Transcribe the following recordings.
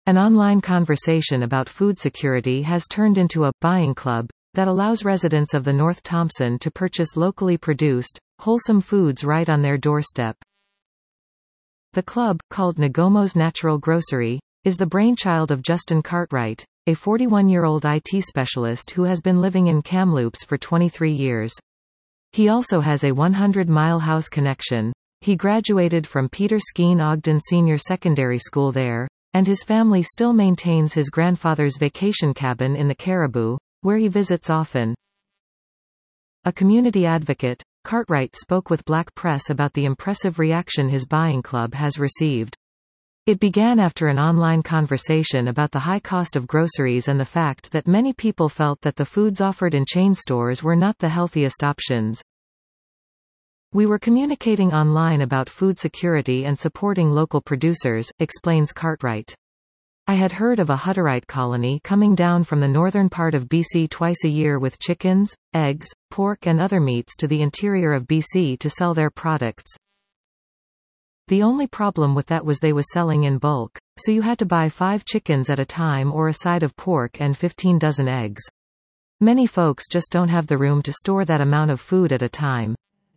An online conversation about food security has turned into a buying club that allows residents of the North Thompson to purchase locally produced, wholesome foods right on their doorstep. The club, called Nagomo's Natural Grocery, is the brainchild of Justin Cartwright, a 41-year-old IT specialist who has been living in Kamloops for 23 years. He also has a 100-mile house connection. He graduated from Peter Skeen Ogden Senior Secondary School there, and his family still maintains his grandfather's vacation cabin in the Caribou, where he visits often. A community advocate, Cartwright spoke with Black Press about the impressive reaction his buying club has received. It began after an online conversation about the high cost of groceries and the fact that many people felt that the foods offered in chain stores were not the healthiest options. We were communicating online about food security and supporting local producers, explains Cartwright. I had heard of a Hutterite colony coming down from the northern part of BC twice a year with chickens, eggs, pork and other meats to the interior of BC to sell their products. The only problem with that was they was selling in bulk, so you had to buy 5 chickens at a time or a side of pork and 15 dozen eggs. Many folks just don't have the room to store that amount of food at a time.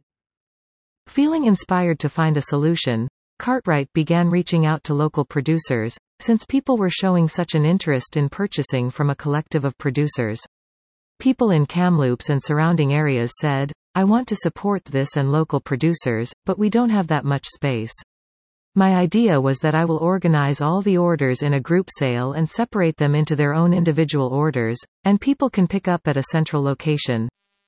Feeling inspired to find a solution, Cartwright began reaching out to local producers, since people were showing such an interest in purchasing from a collective of producers. People in Kamloops and surrounding areas said, "I want to support this and local producers, but we don't have that much space. My idea was that I will organize all the orders in a group sale and separate them into their own individual orders, and people can pick up at a central location."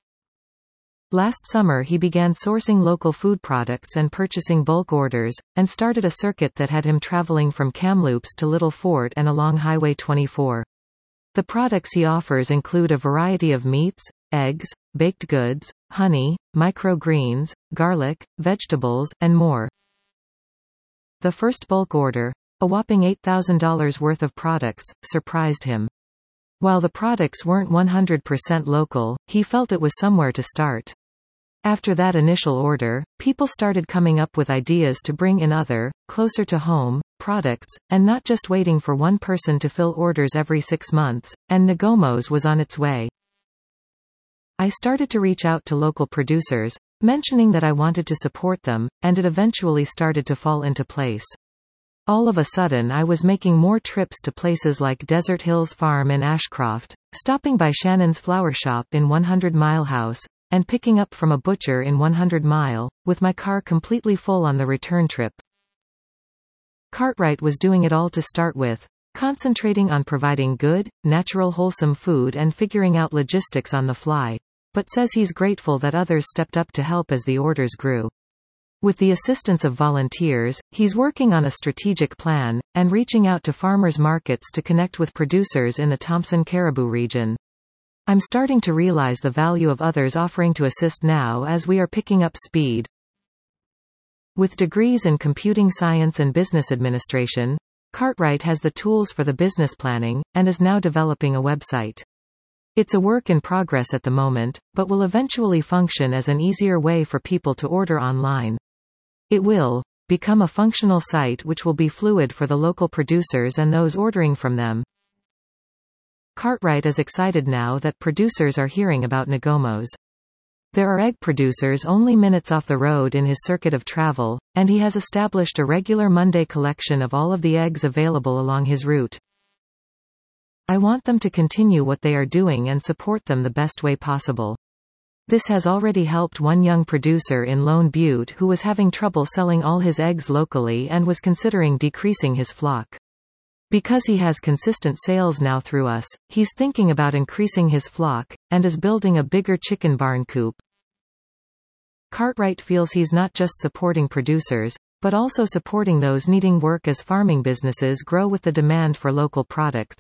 Last summer he began sourcing local food products and purchasing bulk orders, and started a circuit that had him traveling from Kamloops to Little Fort and along Highway 24. The products he offers include a variety of meats, eggs, baked goods, honey, microgreens, garlic, vegetables, and more. The first bulk order, a whopping $8,000 worth of products, surprised him. While the products weren't 100% local, he felt it was somewhere to start. After that initial order, people started coming up with ideas to bring in other, closer to home, products, and not just waiting for one person to fill orders every 6 months, and Nagomo's was on its way. I started to reach out to local producers, mentioning that I wanted to support them, and it eventually started to fall into place. All of a sudden I was making more trips to places like Desert Hills Farm in Ashcroft, stopping by Shannon's Flower Shop in 100 Mile House, and picking up from a butcher in 100 Mile, with my car completely full on the return trip. Cartwright was doing it all to start with, concentrating on providing good, natural wholesome food and figuring out logistics on the fly, but says he's grateful that others stepped up to help as the orders grew. With the assistance of volunteers, he's working on a strategic plan, and reaching out to farmers markets to connect with producers in the Thompson Caribou region. I'm starting to realize the value of others offering to assist now as we are picking up speed. With degrees in computing science and business administration, Cartwright has the tools for the business planning, and is now developing a website. It's a work in progress at the moment, but will eventually function as an easier way for people to order online. It will become a functional site which will be fluid for the local producers and those ordering from them. Cartwright is excited now that producers are hearing about Nagomo's. There are egg producers only minutes off the road in his circuit of travel, and he has established a regular Monday collection of all of the eggs available along his route. I want them to continue what they are doing and support them the best way possible. This has already helped one young producer in Lone Butte who was having trouble selling all his eggs locally and was considering decreasing his flock. Because he has consistent sales now through us, he's thinking about increasing his flock, and is building a bigger chicken barn coop. Cartwright feels he's not just supporting producers, but also supporting those needing work as farming businesses grow with the demand for local products.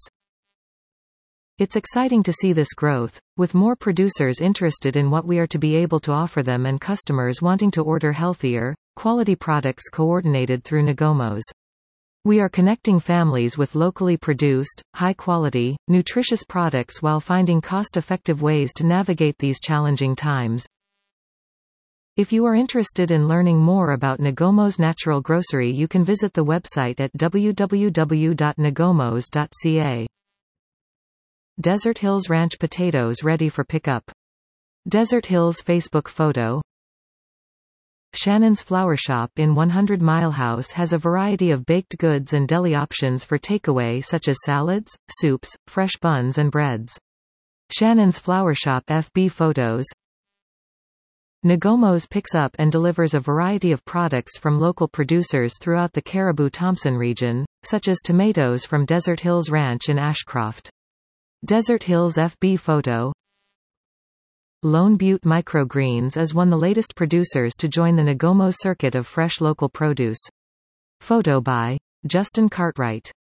It's exciting to see this growth, with more producers interested in what we are to be able to offer them and customers wanting to order healthier, quality products coordinated through Nagomo's. We are connecting families with locally produced, high-quality, nutritious products while finding cost-effective ways to navigate these challenging times. If you are interested in learning more about Nagomo's Natural Grocery, you can visit the website at www.nagomos.ca. Desert Hills Ranch potatoes ready for pickup. Desert Hills Facebook photo. Shannon's Flower Shop in 100 Mile House has a variety of baked goods and deli options for takeaway such as salads, soups, fresh buns and breads. Shannon's Flower Shop FB photos. Nagomo's picks up and delivers a variety of products from local producers throughout the Caribou-Thompson region, such as tomatoes from Desert Hills Ranch in Ashcroft. Desert Hills FB photo. Lone Butte Microgreens is one of the latest producers to join the Nagomo circuit of fresh local produce. Photo by Justin Cartwright.